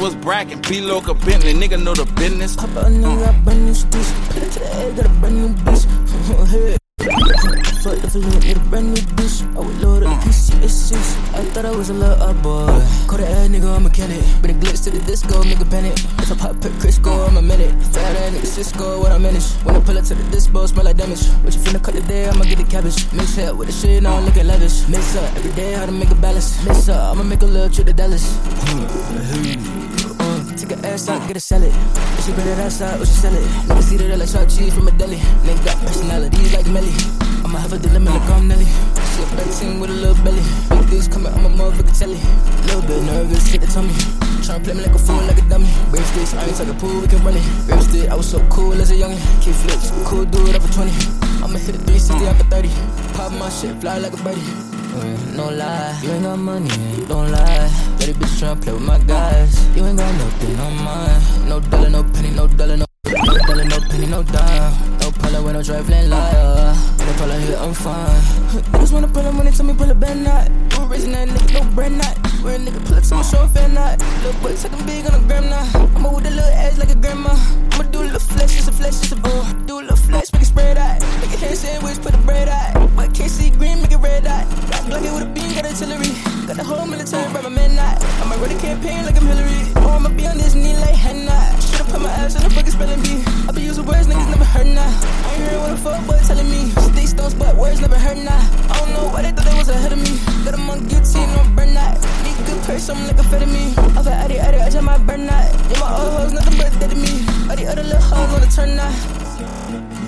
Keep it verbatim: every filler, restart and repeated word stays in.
was bragging. B-Loca Bentley, nigga know the business. Pop out a nigga, got brand new sticks. Put it to the head, got a brand new bitch. Hey. Fuck if I need a brand new bitch. I would load up the P C S six. I thought I was a little up boy. Call the ass nigga, I'm a mechanic. Bring a glitch to the disco, make a panic. If I pop per Crisco, I'm a minute. Fat ass nigga Cisco, what I manage. When I pull up to the dispo, smell like damage. What you finna cut today, I'ma get the cabbage. Mix it with the shit, now I'm looking lavish. Mix up every day, how to make a balance. Mix up, I'ma make a little trip to Dallas. Take her ass out, get a salad. If she bring that ass out, or she sell it. Nigga see that like sharp cheese from a deli. Nigga got personalities like Melly. I'ma have a dilemma like I'm Nelly. She a bad team with a little belly. Big things coming, I'm a motherfucker telly. Little bit nervous, hit the tummy. Tryna play me like a fool, like a dummy. Brave sticks, I ain't talking pool, we can run it. Brave stick, I was so cool as a youngin'. Kick flips, cool dude, up for twenty. I'ma hit a three sixty after thirty. Pop my shit, fly like a birdie. No lie, you ain't got money, don't lie. Dirty bitch tryna play with my guys. You ain't got nothing on mine. No dollar, no penny, no dollar, no No dollar, no penny, no dime. No pull up when I'm driving liar. When I pull up here, I'm fine. Niggas wanna pull up when they tell me pull a bad knot. We're raising that nigga, no brand knot. We're a nigga pull up to my show, fan knot. Little boy talking big on a gram now. I'ma with a little ass like a grandma. I'ma do a little flex, just a flex, just a bone. Do a little flex, make it spread out. Make a hand sandwich, put the bread out. But can't see green, make it red out. Got Glocky with a beam, got artillery. Got the whole military, by my man not. I'ma run a campaign like I'm Hillary. Oh, I'ma be on this knee like Hannah. Should've put my ass on the fucking spelling bee. I be using words niggas never heard now. I ain't hearing what a fuck boy telling me. Stick stones, but words never heard now. I don't know why they thought they was ahead of me. Got them on guillotine, no burn that. Need good purse, I'm like a fed of me. Off of Addy, Addy, I just might burn that. Yeah, my old hoes, nothing but dead to me. All the other little hoes on the turn now.